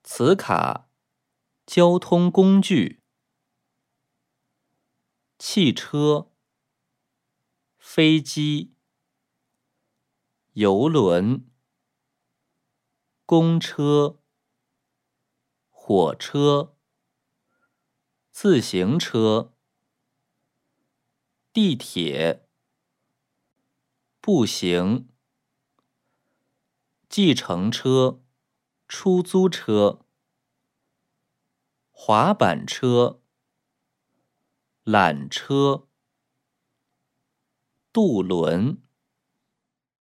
磁卡，交通工具。汽车、飞机、邮轮、公车、火车、自行车、地铁、步行、计程车、出租车、滑板车、缆车、渡轮。